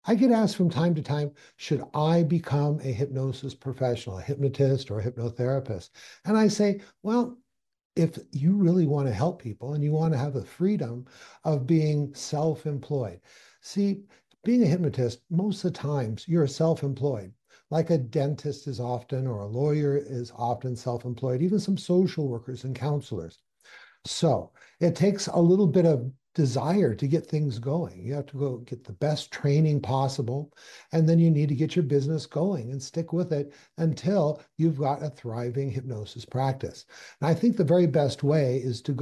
I get asked from time to time, should I become a hypnosis professional, a hypnotist or a hypnotherapist? And I say, well, if you really want to help people and you want to have the freedom of being self-employed. See, being a hypnotist, most of the times you're self-employed. Like a dentist is often, or a lawyer is often self-employed, even some social workers and counselors. So it takes a little bit of desire to get things going. You have to go get the best training possible, and then you need to get your business going and stick with it until you've got a thriving hypnosis practice. And I think the very best way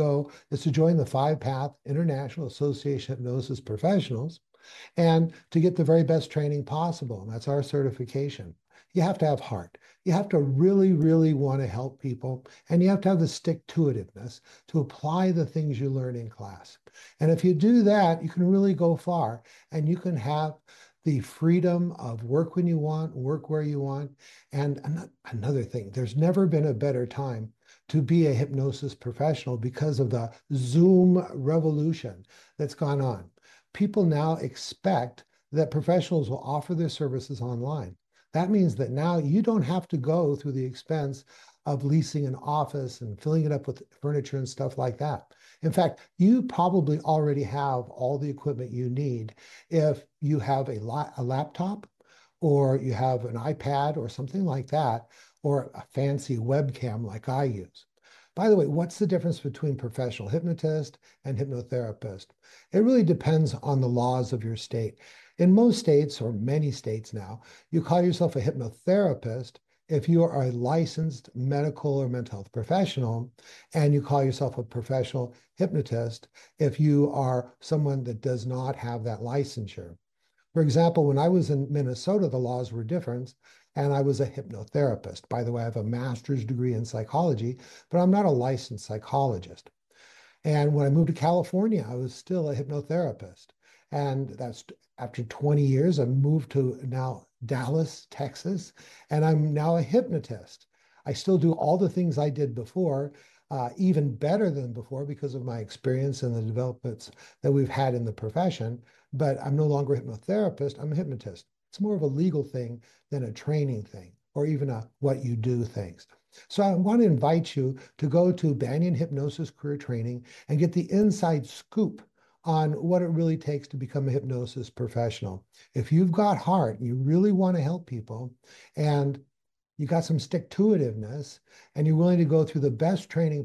is to join the Five Path International Association of Hypnosis Professionals and to get the very best training possible. And that's our certification. You have to have heart. You have to really, really want to help people, and you have to have the stick-to-itiveness to apply the things you learn in class. And if you do that, you can really go far, and you can have the freedom of work when you want, work where you want. And another thing, there's never been a better time to be a hypnosis professional because of the Zoom revolution that's gone on. People now expect that professionals will offer their services online. That means that now you don't have to go through the expense of leasing an office and filling it up with furniture and stuff like that. In fact, you probably already have all the equipment you need if you have a laptop or you have an iPad or something like that, or a fancy webcam like I use. By the way, what's the difference between professional hypnotist and hypnotherapist? It really depends on the laws of your state. In most states, or many states now, you call yourself a hypnotherapist if you are a licensed medical or mental health professional, and you call yourself a professional hypnotist if you are someone that does not have that licensure. For example, when I was in Minnesota, the laws were different, and I was a hypnotherapist. By the way, I have a master's degree in psychology, but I'm not a licensed psychologist. And when I moved to California, I was still a hypnotherapist. And that's after 20 years, I moved to now Dallas, Texas, and I'm now a hypnotist. I still do all the things I did before, even better than before because of my experience and the developments that we've had in the profession. But I'm no longer a hypnotherapist, I'm a hypnotist. It's more of a legal thing than a training thing or even a what you do things. So I want to invite you to go to Banyan Hypnosis Career Training and get the inside scoop on what it really takes to become a hypnosis professional. If you've got heart, you really want to help people, and you got some stick-to-itiveness, and you're willing to go through the best training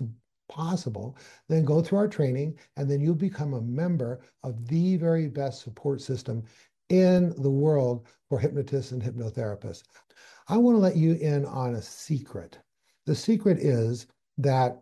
possible, then go through our training, and then you'll become a member of the very best support system in the world for hypnotists and hypnotherapists. I want to let you in on a secret. The secret is that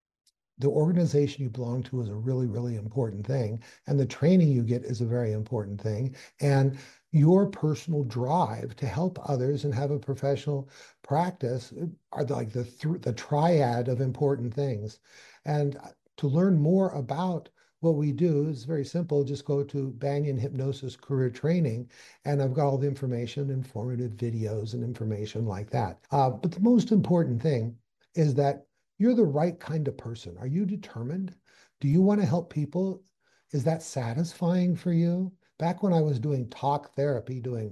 the organization you belong to is a really, really important thing. And the training you get is a very important thing. And your personal drive to help others and have a professional practice are like the triad of important things. And to learn more about what we do is very simple. Just go to Banyan Hypnosis Career Training, and I've got all the information, informative videos and information like that. But the most important thing is that you're the right kind of person. Are you determined? Do you want to help people? Is that satisfying for you? Back when I was doing talk therapy, doing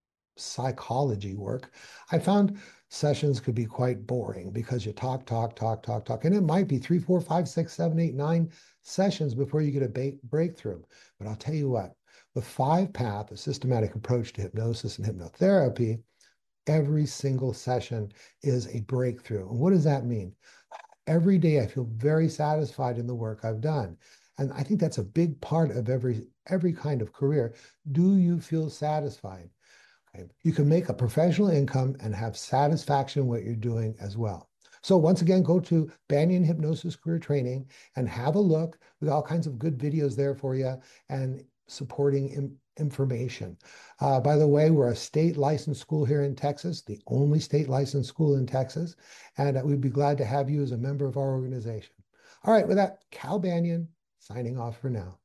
psychology work, I found sessions could be quite boring because you talk, talk, talk, talk, talk. And it might be three, four, five, six, seven, eight, nine sessions before you get a breakthrough. But I'll tell you what, with Five Path, a systematic approach to hypnosis and hypnotherapy, every single session is a breakthrough. And what does that mean? Every day I feel very satisfied in the work I've done. And I think that's a big part of every kind of career. Do you feel satisfied? Okay. You can make a professional income and have satisfaction in what you're doing as well. So once again, go to Banyan Hypnosis Career Training and have a look. We got all kinds of good videos there for you and supporting information. By the way, we're a state licensed school here in Texas, the only state licensed school in Texas, and we'd be glad to have you as a member of our organization. All right, with that, Cal Banyan signing off for now.